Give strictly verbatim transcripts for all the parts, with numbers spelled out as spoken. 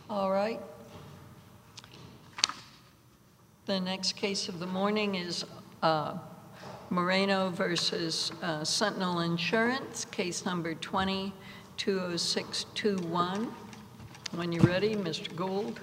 All right. The next case of the morning is uh, Moreno versus uh, Sentinel Insurance, case number twenty two oh six two one. When you're ready, Mister Gould.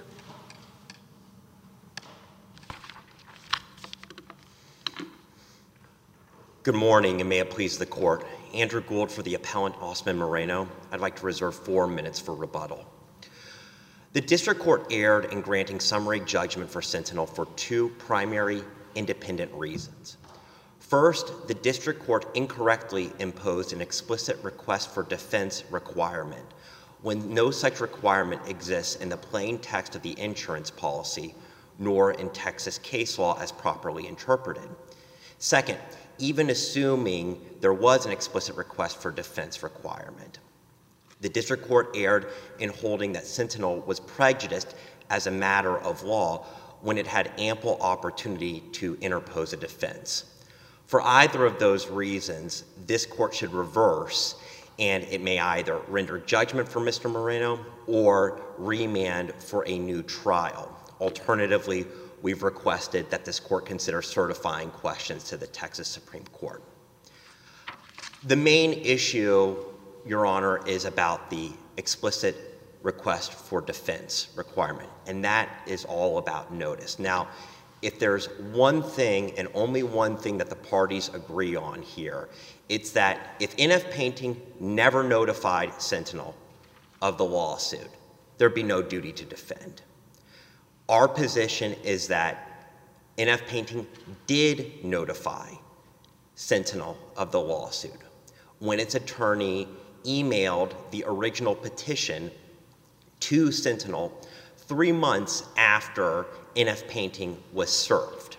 Good morning, and may it please the court. Andrew Gould for the appellant Osman Moreno. I'd like to reserve four minutes for rebuttal. The district court erred in granting summary judgment for Sentinel for two primary independent reasons. First, the district court incorrectly imposed an explicit request for defense requirement when no such requirement exists in the plain text of the insurance policy, nor in Texas case law as properly interpreted. Second, even assuming there was an explicit request for defense requirement, the district court erred in holding that Sentinel was prejudiced as a matter of law when it had ample opportunity to interpose a defense. For either of those reasons, this court should reverse, and it may either render judgment for Mister Moreno or remand for a new trial. Alternatively, we've requested that this court consider certifying questions to the Texas Supreme Court. The main issue, Your Honor, is about the explicit request for defense requirement, and that is all about notice. Now, if there's one thing and only one thing that the parties agree on here, it's that if N F Painting never notified Sentinel of the lawsuit, there'd be no duty to defend. Our position is that N F Painting did notify Sentinel of the lawsuit when its attorney emailed the original petition to Sentinel three months after N F Painting was served.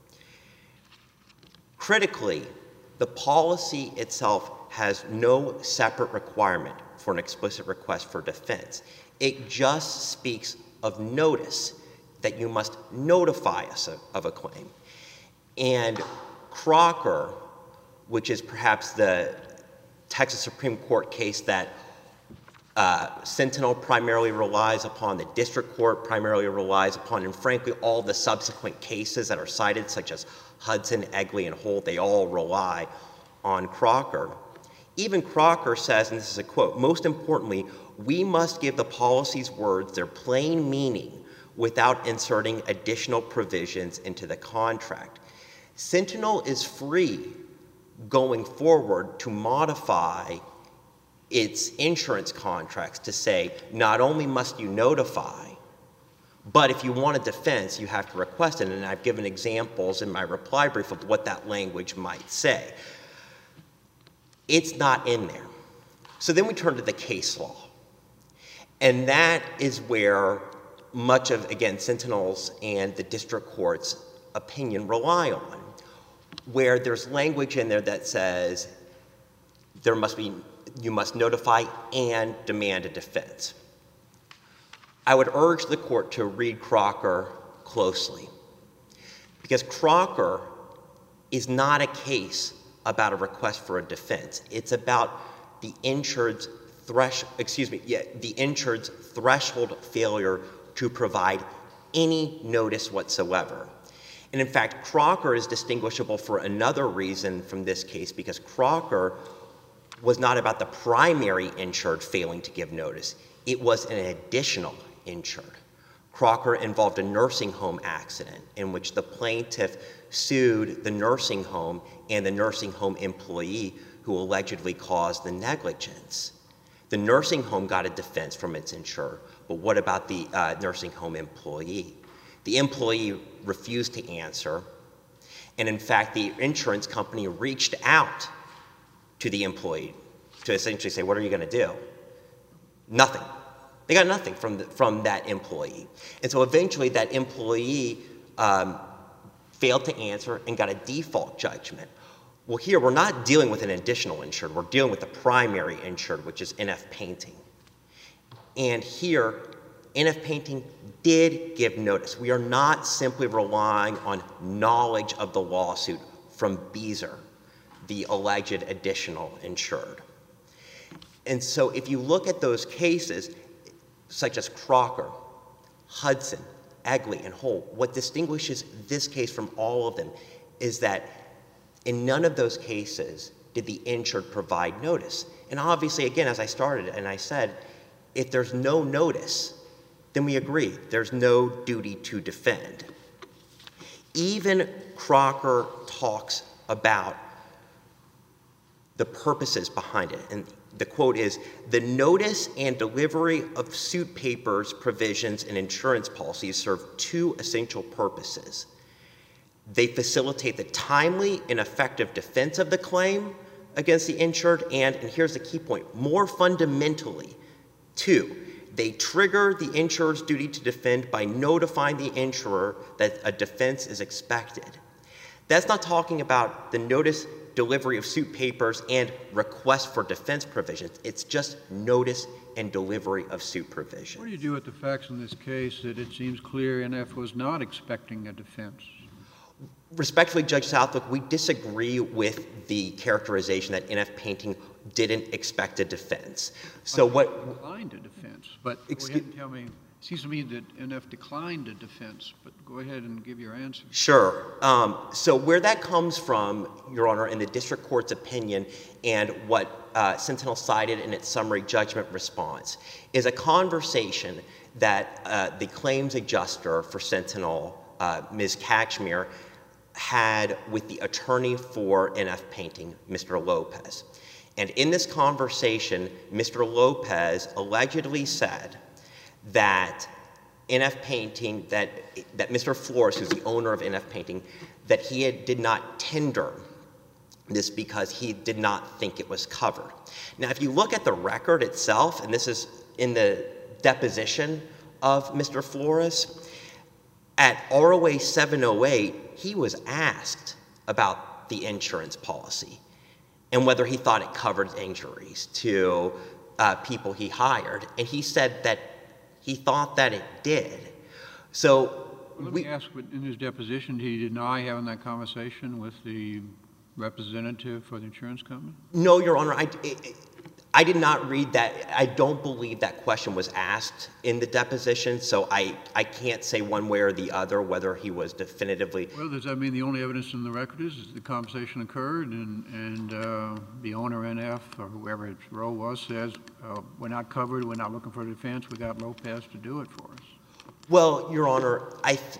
Critically, the policy itself has no separate requirement for an explicit request for defense. It just speaks of notice, that you must notify us of, of a claim. And Crocker, which is perhaps the Texas Supreme Court case that uh, Sentinel primarily relies upon, the district court primarily relies upon, and frankly, all the subsequent cases that are cited, such as Hudson, Egley, and Holt, they all rely on Crocker. Even Crocker says, and this is a quote, "Most importantly, we must give the policy's words their plain meaning without inserting additional provisions into the contract." Sentinel is free going forward to modify its insurance contracts to say, not only must you notify, but if you want a defense, you have to request it. And I've given examples in my reply brief of what that language might say. It's not in there. So then we turn to the case law. And that is where much of, again, Sentinel's and the district court's opinion rely on, where there's language in there that says there must be, you must notify and demand a defense. I would urge the court to read Crocker closely, because Crocker is not a case about a request for a defense. It's about the insured's thresh, excuse me, yeah, the insured's threshold failure to provide any notice whatsoever. And in fact, Crocker is distinguishable for another reason from this case, because Crocker was not about the primary insured failing to give notice. It was an additional insured. Crocker involved a nursing home accident in which the plaintiff sued the nursing home and the nursing home employee who allegedly caused the negligence. The nursing home got a defense from its insurer, but what about the uh, nursing home employee? The employee refused to answer, and in fact, the insurance company reached out to the employee to essentially say, what are you gonna do? Nothing. They got nothing from, the, from that employee. And so eventually that employee um, failed to answer and got a default judgment. Well, here we're not dealing with an additional insured, we're dealing with the primary insured, which is N F Painting. And here, N F Painting did give notice. We are not simply relying on knowledge of the lawsuit from Beazer, the alleged additional insured. And so if you look at those cases, such as Crocker, Hudson, Egley, and Holt, what distinguishes this case from all of them is that in none of those cases did the insured provide notice. And obviously, again, as I started and I said, if there's no notice, then we agree. There's no duty to defend. Even Crocker talks about the purposes behind it. And the quote is, "The notice and delivery of suit papers, provisions, and insurance policies serve two essential purposes. They facilitate the timely and effective defense of the claim against the insured, and, and here's the key point, more fundamentally, two, they trigger the insurer's duty to defend by notifying the insurer that a defense is expected." That's not talking about the notice, delivery of suit papers, and request for defense provisions. It's just notice and delivery of suit provisions. What do you do with the facts in this case that it seems clear N F was not expecting a defense? Respectfully, Judge Southwick, we disagree with the characterization that N F Painting didn't expect a defense. So N F what... declined a defense, but go Excuse, ahead and tell me. It seems to me that N F declined a defense, but go ahead and give your answer. Sure. Um, so where that comes from, Your Honor, in the district court's opinion and what uh, Sentinel cited in its summary judgment response is a conversation that uh, the claims adjuster for Sentinel, uh, Miz Kachmir, had with the attorney for N F Painting, Mister Lopez. And in this conversation, Mister Lopez allegedly said that N F Painting, that, that Mister Flores, who's the owner of N F Painting, that he had, did not tender this because he did not think it was covered. Now, if you look at the record itself, and this is in the deposition of Mister Flores, at R O A seven oh eight, he was asked about the insurance policy and whether he thought it covered injuries to uh, people he hired, and he said that he thought that it did. So Let we, me ask, in his deposition, did he deny having that conversation with the representative for the insurance company? No, Your Honor, I, it, I did not read that. I don't believe that question was asked in the deposition, so I, I can't say one way or the other whether he was definitively... Well, does that mean the only evidence in the record is, is the conversation occurred and, and uh, the owner, N F, or whoever its role was, says, uh, we're not covered, we're not looking for a defense, we got Lopez to do it for us? Well, Your Honor, I... Th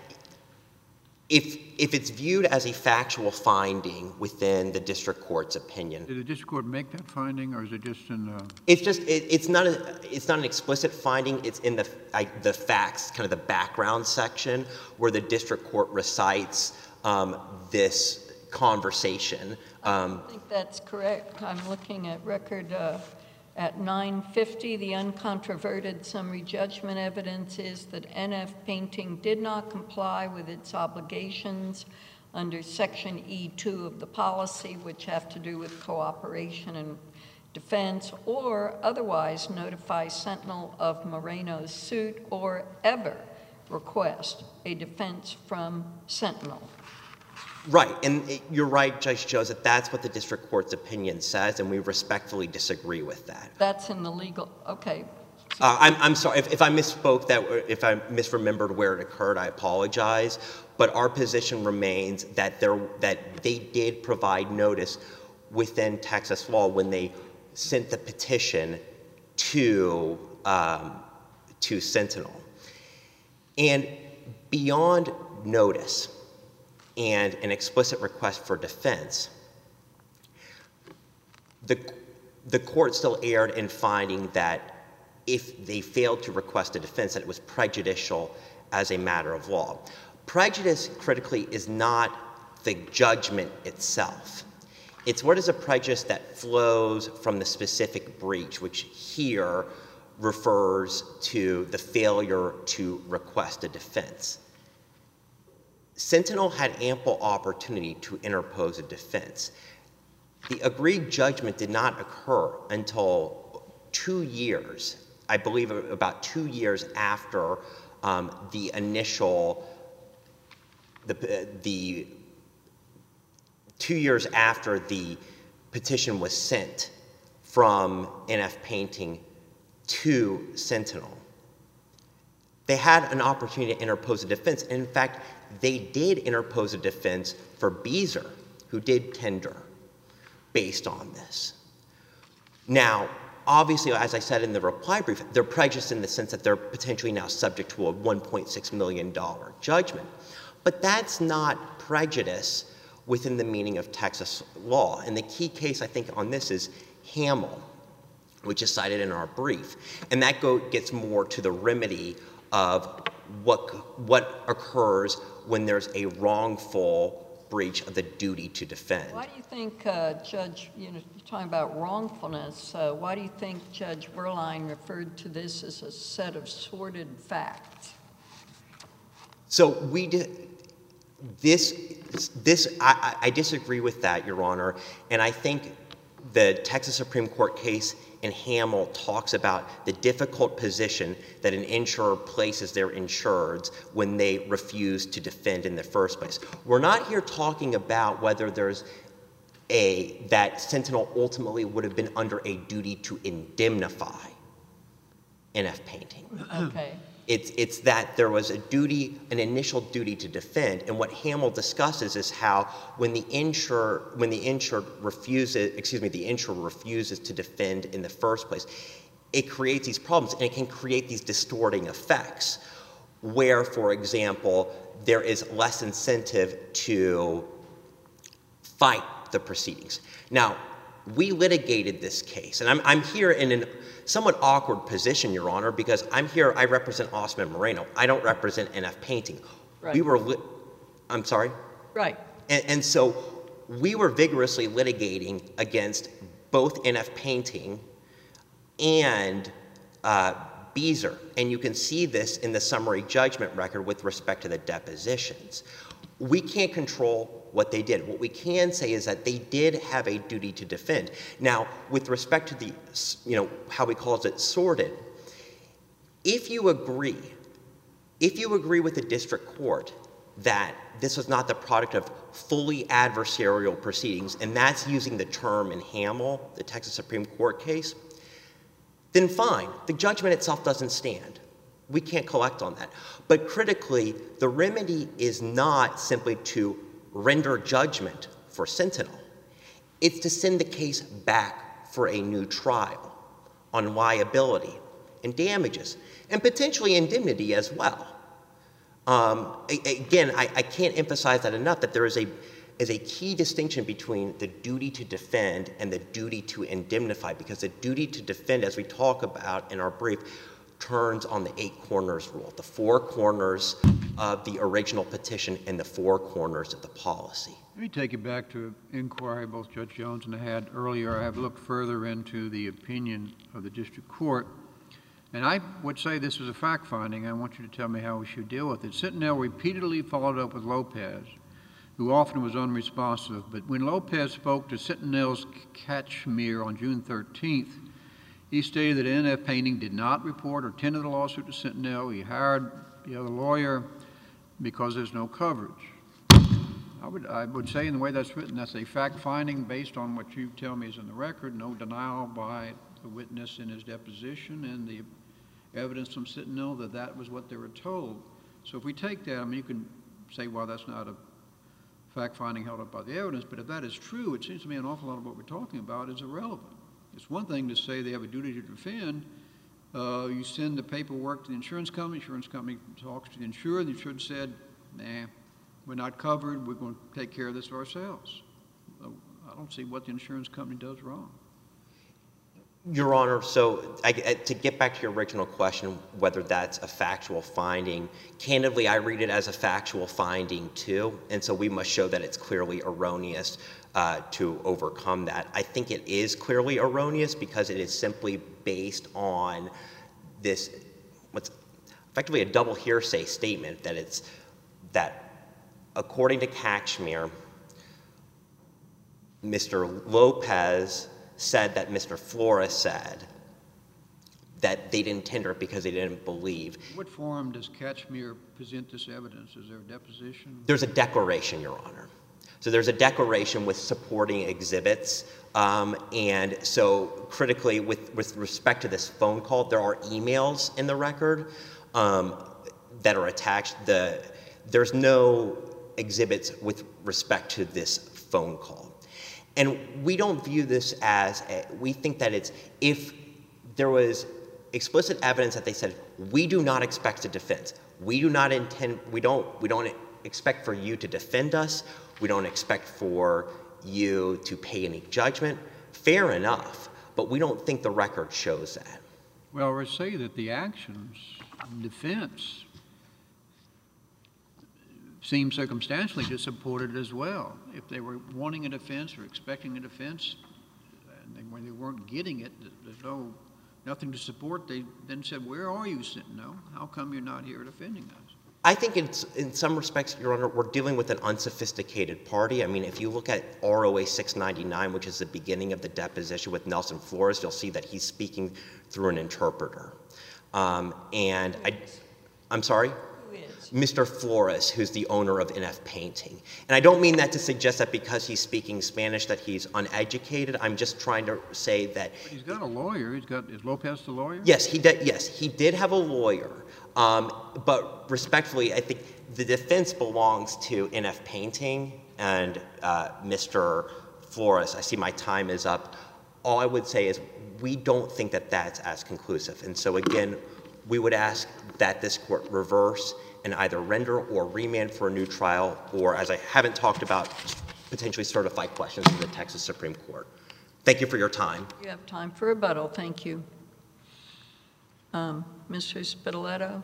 If, if it's viewed as a factual finding within the district court's opinion, did the district court make that finding, or is it just in the? It's just it, it's not a it's not an explicit finding. It's in the I, the facts, kind of the background section, where the district court recites um, this conversation. Um, I think that's correct. I'm looking at record uh, at nine fifty. The uncontroverted summary judgment evidence is that N F Painting did not comply with its obligations under Section E two of the policy, which have to do with cooperation and defense, or otherwise notify Sentinel of Moreno's suit or ever request a defense from Sentinel. Right, and it, you're right, Judge Jones, that that's what the district court's opinion says, and we respectfully disagree with that. That's in the legal, okay. Uh, I'm, I'm sorry, if, if I misspoke, that, if I misremembered where it occurred, I apologize, but our position remains that, there, that they did provide notice within Texas law when they sent the petition to, um, to Sentinel. And beyond notice and an explicit request for defense, the, the court still erred in finding that if they failed to request a defense, that it was prejudicial as a matter of law. Prejudice, critically, is not the judgment itself. It's what is a prejudice that flows from the specific breach, which here refers to the failure to request a defense. Sentinel had ample opportunity to interpose a defense. The agreed judgment did not occur until two years, I believe about two years after um, the initial, the, the two years after the petition was sent from N F Painting to Sentinel. They had an opportunity to interpose a defense. And in fact, they did interpose a defense for Beazer, who did tender based on this. Now, obviously, as I said in the reply brief, they're prejudiced in the sense that they're potentially now subject to a one point six million dollars judgment. But that's not prejudice within the meaning of Texas law. And the key case, I think, on this is Hamill, which is cited in our brief. And that go, gets more to the remedy of what, what occurs when there's a wrongful breach of the duty to defend. Why do you think, uh, Judge, you know, you're talking about wrongfulness, uh, why do you think Judge Werlein referred to this as a set of sordid facts? So we did, this, this I, I disagree with that, Your Honor, and I think the Texas Supreme Court case in Hamill talks about the difficult position that an insurer places their insureds when they refuse to defend in the first place. We're not here talking about whether there's a, that Sentinel ultimately would have been under a duty to indemnify N F Painting. Okay. It's, it's that there was a duty, an initial duty to defend, and what Hamill discusses is how when the insurer, when the insured refuses, excuse me, the insurer refuses to defend in the first place, it creates these problems, and it can create these distorting effects, where, for example, there is less incentive to fight the proceedings. Now, we litigated this case, and I'm, I'm here in a somewhat awkward position, Your Honor, because I'm here, I represent Osman Moreno. I don't represent N F Painting. Right. We were, li I'm sorry? Right. And, and so we were vigorously litigating against both N F Painting and uh, Beazer, and you can see this in the summary judgment record with respect to the depositions. We can't control what they did. What we can say is that they did have a duty to defend. Now, with respect to the, you know, how we call it sordid, if you agree, if you agree with the district court that this was not the product of fully adversarial proceedings, and that's using the term in Hamill, the Texas Supreme Court case, then fine, the judgment itself doesn't stand. We can't collect on that. But critically, the remedy is not simply to render judgment for Sentinel. It's to send the case back for a new trial on liability and damages, and potentially indemnity as well. Um, again, I, I can't emphasize that enough, that there is a, is a key distinction between the duty to defend and the duty to indemnify, because the duty to defend, as we talk about in our brief, turns on the eight corners rule, the four corners of the original petition and the four corners of the policy. Let me take you back to an inquiry both Judge Jones and I had earlier. I have looked further into the opinion of the district court, and I would say this is a fact finding. I want you to tell me how we should deal with it. Sentinel repeatedly followed up with Lopez, who often was unresponsive, but when Lopez spoke to Sentinel's Catchmere on June thirteenth, he stated that N F Painting did not report or tender the lawsuit to Sentinel. He hired the other lawyer because there's no coverage. I would, I would say in the way that's written, that's a fact finding based on what you tell me is in the record, no denial by the witness in his deposition and the evidence from Sentinel that that was what they were told. So if we take that, I mean, you can say, well, that's not a fact finding held up by the evidence, but if that is true, it seems to me an awful lot of what we're talking about is irrelevant. It's one thing to say they have a duty to defend. Uh, you send the paperwork to the insurance company, the insurance company talks to the insurer, the insurer said, nah, we're not covered, we're going to take care of this ourselves. I don't see what the insurance company does wrong. Your Honor, so I, to get back to your original question, whether that's a factual finding, candidly, I read it as a factual finding too, and so we must show that it's clearly erroneous uh, to overcome that. I think it is clearly erroneous because it is simply based on this, what's effectively a double hearsay statement that it's, that according to Catchmere, Mister Lopez said that Mister Flores said that they didn't tender it because they didn't believe. What form does Catchmere present this evidence? Is there a deposition? There's a declaration, Your Honor. So there's a declaration with supporting exhibits, um, and so critically, with, with respect to this phone call, there are emails in the record. Um, that are attached, the, there's no exhibits with respect to this phone call. And we don't view this as, a, we think that it's, if there was explicit evidence that they said, we do not expect a defense. We do not intend, we don't, we don't expect for you to defend us. We don't expect for you to pay any judgment. Fair enough, but we don't think the record shows that. Well, or say that the actions in defense seem circumstantially to support it as well. If they were wanting a defense or expecting a defense, and they, when they weren't getting it, there's no nothing to support. They then said, "Where are you, Sentinel? How come you're not here defending us?" I think it's, in some respects, Your Honor, we're dealing with an unsophisticated party. I mean, if you look at R O A six ninety-nine, which is the beginning of the deposition with Nelson Flores, you'll see that he's speaking through an interpreter. Um, and I, I'm sorry? Mister Flores, who's the owner of N F Painting. And I don't mean that to suggest that because he's speaking Spanish that he's uneducated. I'm just trying to say that... But he's got a lawyer. He's got, is Lopez the lawyer? Yes, he did, yes, he did have a lawyer. Um, but respectfully, I think the defense belongs to N F Painting and uh, Mister Flores. I see my time is up. All I would say is we don't think that that's as conclusive. And so again, we would ask that this court reverse and either render or remand for a new trial, or, as I haven't talked about, potentially certify questions to the Texas Supreme Court. Thank you for your time. You have time for rebuttal. Thank you. Um, Mister Spitaletto?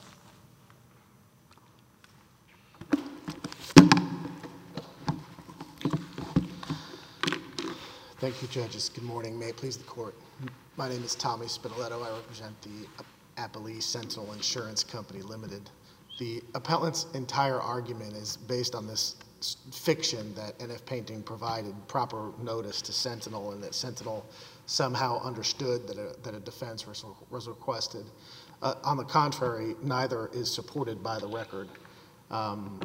Thank you, judges. Good morning. May it please the court. My name is Tommy Spitaletto. I represent the Appalachia Sentinel Insurance Company Limited. The appellant's entire argument is based on this fiction that N F Painting provided proper notice to Sentinel and that Sentinel somehow understood that a, that a defense was, was requested. Uh, on the contrary, neither is supported by the record. Um,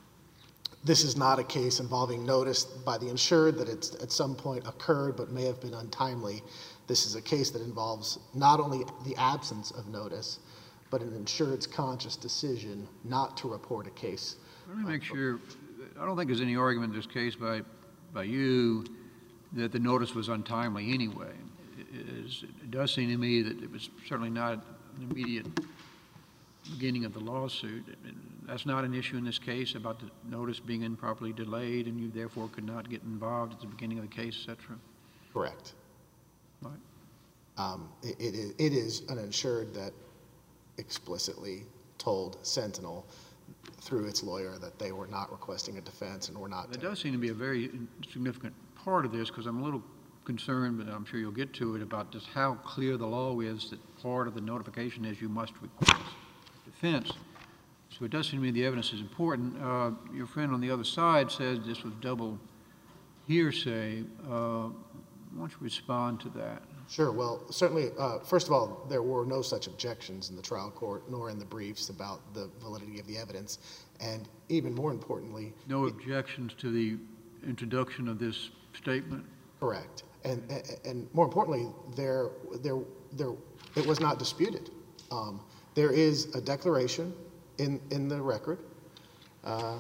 this is not a case involving notice by the insured that it's at some point occurred but may have been untimely. This is a case that involves not only the absence of notice, but an insured's conscious decision not to report a case. Let me make sure, I don't think there's any argument in this case by, by you that the notice was untimely anyway. It, is, it does seem to me that it was certainly not an immediate beginning of the lawsuit. It, it, that's not an issue in this case about the notice being improperly delayed and you therefore could not get involved at the beginning of the case, et cetera. Correct. Right. Um, it, it, is, it is an insured that explicitly told Sentinel through its lawyer that they were not requesting a defense and were not. There does seem to be a very significant part of this because I'm a little concerned, but I'm sure you'll get to it, about just how clear the law is that part of the notification is you must request defense. So it does seem to me the evidence is important. Uh, your friend on the other side said this was double hearsay. Uh, why don't you respond to that? Sure. Well, certainly, uh, first of all, there were no such objections in the trial court nor in the briefs about the validity of the evidence. And even more importantly... No objections to the introduction of this statement? Correct. And, and, and more importantly, there, there, there, it was not disputed. Um, there is a declaration in, in the record. Uh,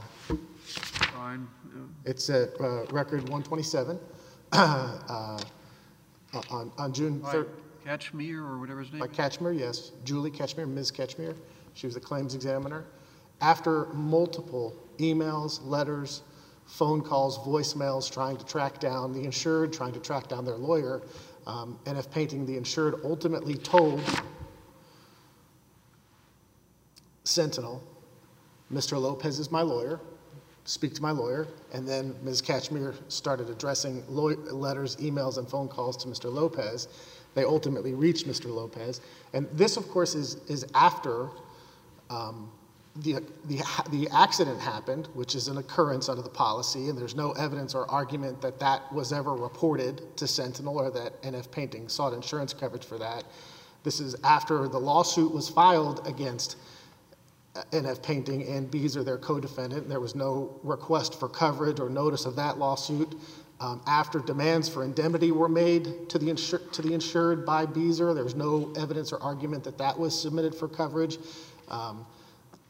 Fine. Yeah. It's at uh, record one twenty-seven. uh, On, on June third. Catchmere or whatever his name By is? Catchmere, yes. Julie Catchmere, Miz Catchmere. She was the claims examiner. After multiple emails, letters, phone calls, voicemails, trying to track down the insured, trying to track down their lawyer, um, N F Painting, the insured, ultimately told Sentinel, Mister Lopez is my lawyer. Speak to my lawyer, and then Miz Catchmere started addressing letters, emails, and phone calls to Mister Lopez. They ultimately reached Mister Lopez, and this, of course, is is after um, the the the accident happened, which is an occurrence under the policy, and there's no evidence or argument that that was ever reported to Sentinel or that N F Painting sought insurance coverage for that. This is after the lawsuit was filed against N F Painting and Beazer, their co-defendant. There was no request for coverage or notice of that lawsuit. Um, after demands for indemnity were made to the, insur to the insured by Beazer, there was no evidence or argument that that was submitted for coverage. Um,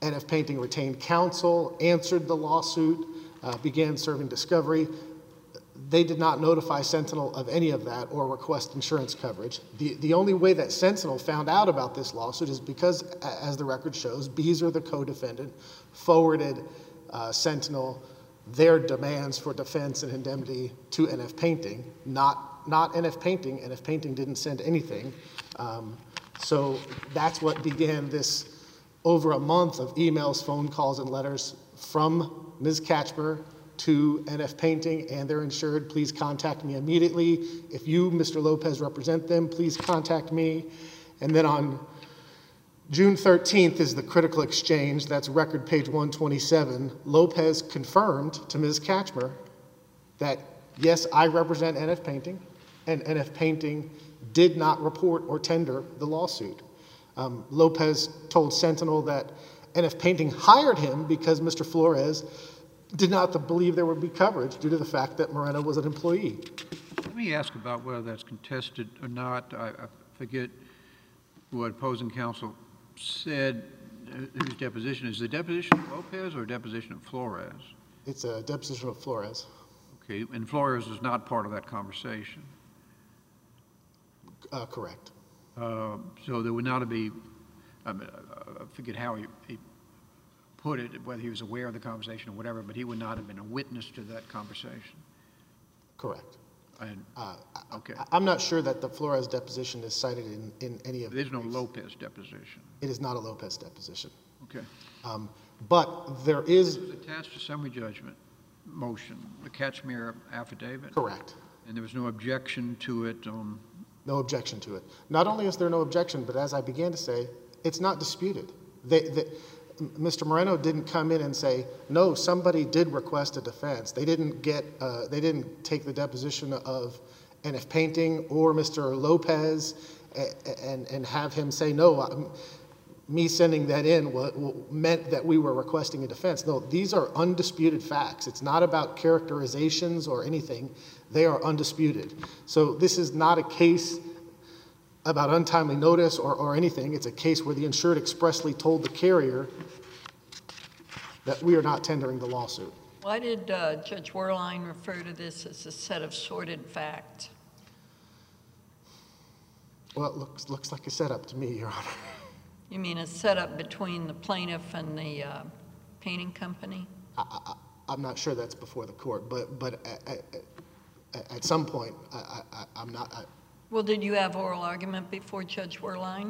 N F Painting retained counsel, answered the lawsuit, uh, began serving discovery. They did not notify Sentinel of any of that or request insurance coverage. The, the only way that Sentinel found out about this lawsuit is because, as the record shows, Beazer, the co-defendant, forwarded uh, Sentinel their demands for defense and indemnity to N F Painting, not, not N F Painting. N F Painting didn't send anything. Um, so that's what began this over a month of emails, phone calls, and letters from Miz Katchmer to N F Painting and their insured. Please contact me immediately. If you, Mister Lopez, represent them, please contact me. And then on June thirteenth is the critical exchange. That's record page one twenty-seven. Lopez confirmed to Miz Katchmer that, yes, I represent N F Painting, and N F Painting did not report or tender the lawsuit. Um, Lopez told Sentinel that N F Painting hired him because Mister Flores did not believe there would be coverage due to the fact that Moreno was an employee. Let me ask about whether that's contested or not. I, I forget what opposing counsel said, uh, whose deposition. Is the deposition of Lopez or a deposition of Flores? It's a deposition of Flores. Okay, and Flores is not part of that conversation. Uh, correct. Uh, so there would not be, I, mean, I forget how he, he put it, whether he was aware of the conversation or whatever, but he would not have been a witness to that conversation. Correct. And, Uh, okay. I, I'm not sure that the Flores deposition is cited in, in any of the There's no briefs. Lopez deposition. It is not a Lopez deposition. Okay. Um, but there is, It was attached to summary judgment motion, the Katchmer affidavit. correct, And there was no objection to it on, no objection to it. Not only is there no objection, but as I began to say, it's not disputed. They, they, Mister Moreno didn't come in and say, no, somebody did request a defense. They didn't get, uh, they didn't take the deposition of N F Painting or Mister Lopez and, and have him say, no, I'm, me sending that in meant that we were requesting a defense. No, these are undisputed facts. It's not about characterizations or anything. They are undisputed. So this is not a case about untimely notice or, or anything. It's a case where the insured expressly told the carrier that we are not tendering the lawsuit. Why did uh, Judge Werlein refer to this as a set of sordid facts? Well, it looks, looks like a setup to me, Your Honor. You mean a setup between the plaintiff and the uh, painting company? I, I, I'm not sure that's before the court, but, but at, at, at some point, I, I, I'm not... I, Well, did you have oral argument before Judge Werlein?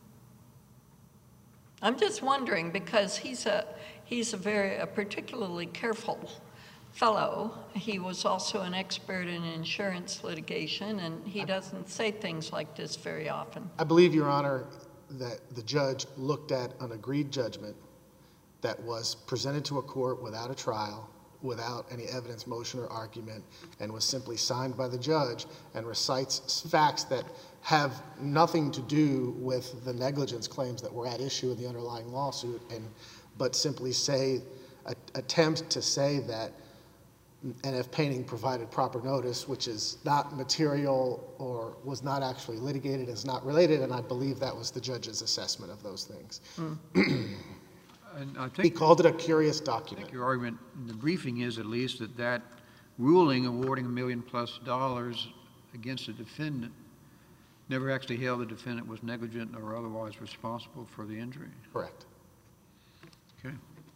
I'm just wondering because he's a he's a very a particularly careful fellow. He was also an expert in insurance litigation, and he doesn't say things like this very often. I believe, Your Honor, that the judge looked at an agreed judgment that was presented to a court without a trial, without any evidence, motion, or argument, and was simply signed by the judge and recites facts that have nothing to do with the negligence claims that were at issue in the underlying lawsuit, and but simply say, a, attempt to say that N F Painting provided proper notice, which is not material or was not actually litigated, is not related, and I believe that was the judge's assessment of those things. Mm. and I He think, called it a curious I document. think your argument in the briefing is at least that that ruling awarding a million plus dollars against a defendant never actually held the defendant was negligent or otherwise responsible for the injury. Correct. Okay.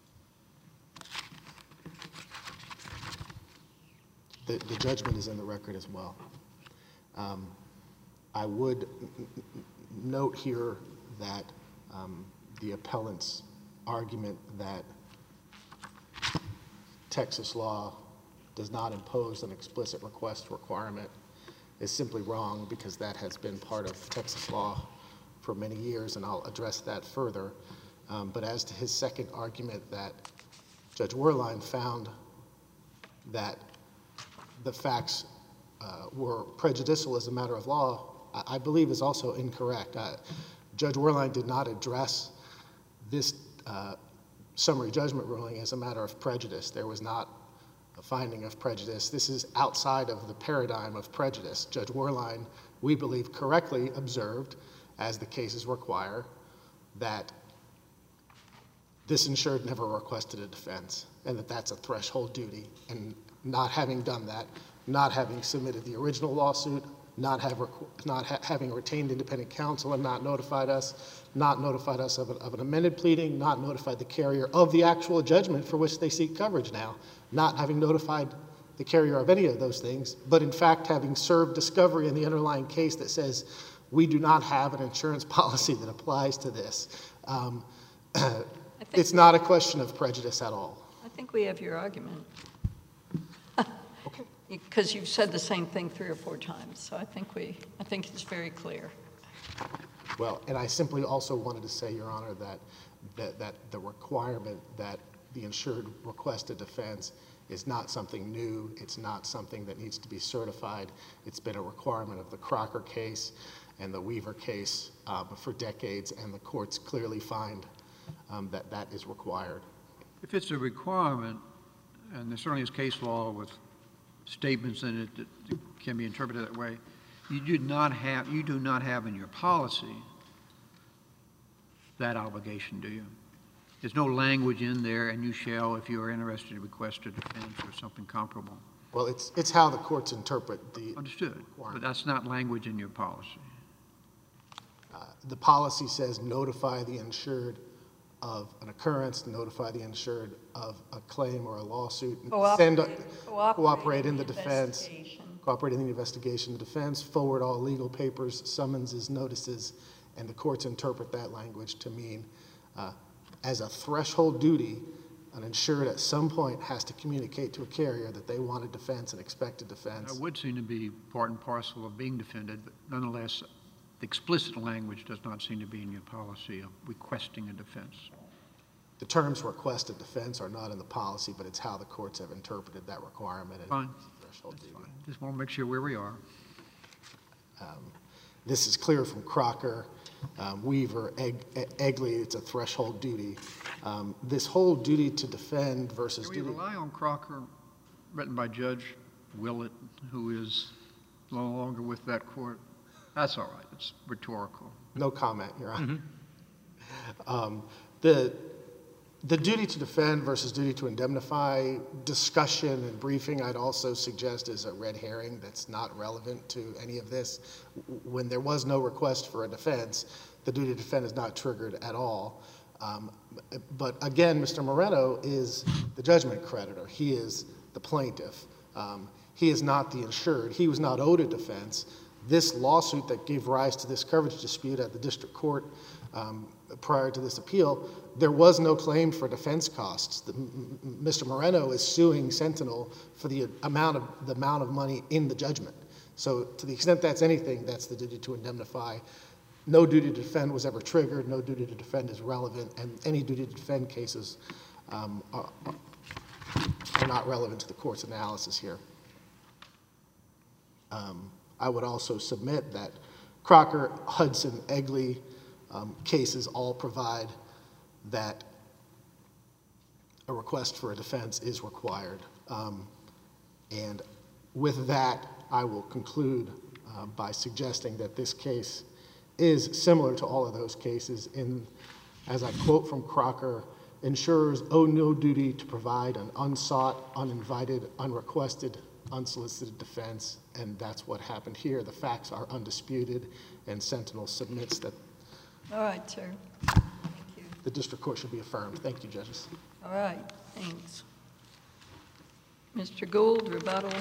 The, the judgment is in the record as well. Um, I would n- n- note here that um, the appellant's argument that Texas law does not impose an explicit request requirement is simply wrong, because that has been part of Texas law for many years, and I'll address that further. Um, but as to his second argument that Judge Werlein found that the facts uh, were prejudicial as a matter of law, I, I believe is also incorrect. Uh, Judge Werlein did not address this uh, summary judgment ruling as a matter of prejudice. There was not a finding of prejudice. This is outside of the paradigm of prejudice. Judge Werlein, we believe, correctly observed, as the cases require, that this insured never requested a defense, and that that's a threshold duty. And not having done that, not having submitted the original lawsuit, not, have, not ha having retained independent counsel and not notified us, not notified us of, a, of an amended pleading, not notified the carrier of the actual judgment for which they seek coverage now, not having notified the carrier of any of those things, but in fact having served discovery in the underlying case that says we do not have an insurance policy that applies to this. Um, it's not a question of prejudice at all. I think we have your argument. Okay. Because you've said the same thing three or four times, so I think we, I think it's very clear. Well, and I simply also wanted to say, Your Honor, that, that, that the requirement that the insured request a defense is not something new. It's not something that needs to be certified. It's been a requirement of the Crocker case and the Weaver case um, for decades, and the courts clearly find um, that that is required. If it's a requirement, and there certainly is case law with statements in it that can be interpreted that way, you do not have, you do not have in your policy that obligation, do you? There's no language in there, and you shall, if you are interested, request a defense or something comparable. Well, it's, it's how the courts interpret the Understood, but that's not language in your policy. Uh, the policy says notify the insured of an occurrence, notify the insured of a claim or a lawsuit, Cooperate, send a, cooperate, cooperate in in the the defense, investigation. cooperate in the investigation, the defense, forward all legal papers, summonses, notices, and the courts interpret that language to mean uh, as a threshold duty, an insured at some point has to communicate to a carrier that they want a defense and expect a defense. That would seem to be part and parcel of being defended, but nonetheless, the explicit language does not seem to be in your policy of requesting a defense. The terms request a defense are not in the policy, but it's how the courts have interpreted that requirement. Fine. Threshold duty. Fine. Just want to make sure where we are. Um, this is clear from Crocker, um, Weaver, Egg, Egley, it's a threshold duty. Um, this whole duty to defend versus Can we duty... rely on Crocker, written by Judge Willett, who is no longer with that court? That's all right. It's rhetorical. No comment, Your Honor. Mm-hmm. um, the, the duty to defend versus duty to indemnify discussion and briefing, I'd also suggest, is a red herring that's not relevant to any of this. When there was no request for a defense, the duty to defend is not triggered at all. Um, but again, Mister Moreno is the judgment creditor. He is the plaintiff. Um, he is not the insured. He was not owed a defense. This lawsuit that gave rise to this coverage dispute at the district court um, prior to this appeal, there was no claim for defense costs. The, Mister Moreno is suing Sentinel for the amount of the amount of money in the judgment. So to the extent that's anything, that's the duty to indemnify. No duty to defend was ever triggered. No duty to defend is relevant, and any duty to defend cases um, are, are not relevant to the court's analysis here. Um, I would also submit that Crocker, Hudson, Egley um, cases all provide that a request for a defense is required. Um, and with that, I will conclude uh, by suggesting that this case is similar to all of those cases in, as I quote from Crocker, insurers owe no duty to provide an unsought, uninvited, unrequested, unsolicited defense, and that's what happened here. The facts are undisputed, and Sentinel submits that All right, sir. Thank you. the district court should be affirmed. Thank you, judges. All right, thanks. Mister Gould, rebuttal.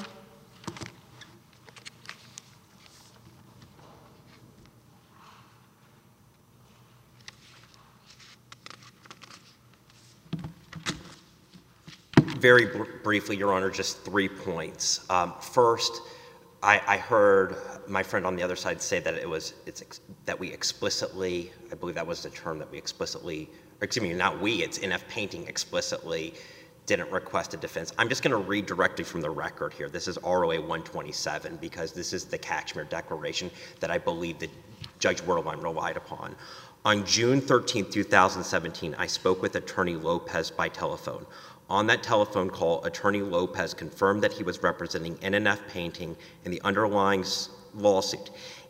Very br briefly, Your Honor, just three points. Um, first, I, I heard my friend on the other side say that it was it's ex that we explicitly, I believe that was the term that we explicitly, or excuse me, not we, it's N F Painting explicitly didn't request a defense. I'm just going to read directly from the record here. This is R O A one twenty-seven because this is the Kachmir Declaration that I believe that Judge Werlein relied upon. On June thirteenth, two thousand seventeen, I spoke with Attorney Lopez by telephone. On that telephone call, Attorney Lopez confirmed that he was representing N N F Painting in the underlying lawsuit.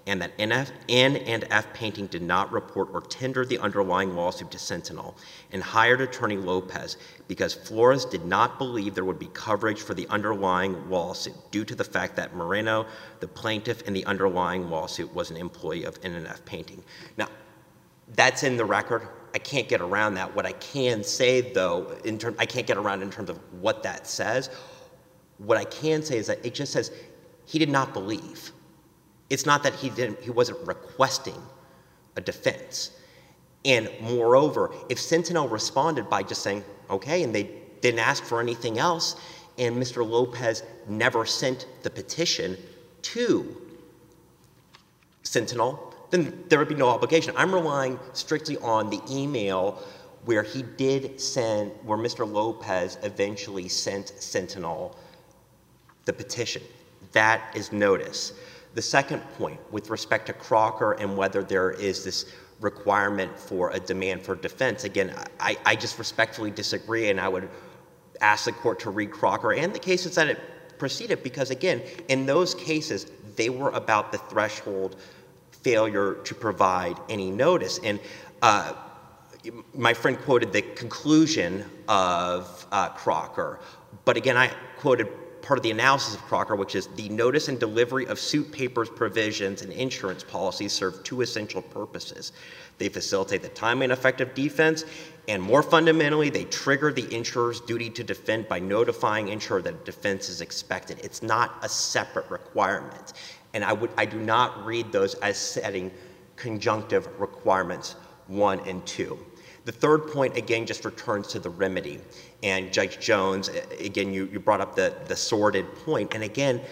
and that N F, N and F Painting did not report or tender the underlying lawsuit to Sentinel and hired attorney Lopez because Flores did not believe there would be coverage for the underlying lawsuit due to the fact that Moreno, the plaintiff in the underlying lawsuit, was an employee of N and F Painting. Now, that's in the record. I can't get around that. What I can say, though, in term, I can't get around in terms of what that says. What I can say is that it just says he did not believe. It's not that he didn't, he wasn't requesting a defense. And moreover, if Sentinel responded by just saying, okay, and they didn't ask for anything else, and Mister Lopez never sent the petition to Sentinel, then there would be no obligation. I'm relying strictly on the email where he did send, where Mister Lopez eventually sent Sentinel the petition. That is notice. The second point, with respect to Crocker and whether there is this requirement for a demand for defense, again, I, I just respectfully disagree, and I would ask the court to read Crocker and the cases that it preceded, because again, in those cases, they were about the threshold failure to provide any notice. And uh, my friend quoted the conclusion of uh, Crocker, but again, I quoted part of the analysis of Crocker, which is the notice and delivery of suit papers, provisions, and insurance policies serve two essential purposes. They facilitate the timely and effective defense, and more fundamentally, they trigger the insurer's duty to defend by notifying insurer that a defense is expected. It's not a separate requirement. And I, would, I do not read those as setting conjunctive requirements one and two. The third point, again, just returns to the remedy. And Judge Jones, again, you, you brought up the, the sordid point. And again,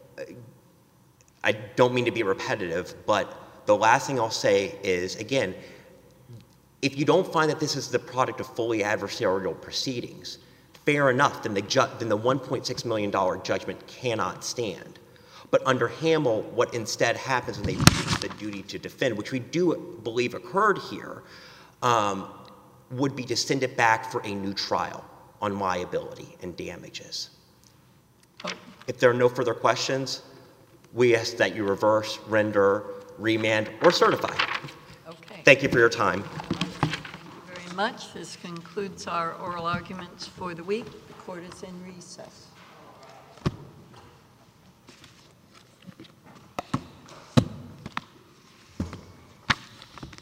I don't mean to be repetitive, but the last thing I'll say is, again, if you don't find that this is the product of fully adversarial proceedings, fair enough, then the, ju then the one point six million dollar judgment cannot stand. But under Hamill, what instead happens when they reach the duty to defend, which we do believe occurred here, um, would be to send it back for a new trial on liability and damages. Oh. If there are no further questions, we ask that you reverse, render, remand, or certify. Okay. Thank you for your time. Thank you very much. This concludes our oral arguments for the week. The court is in recess.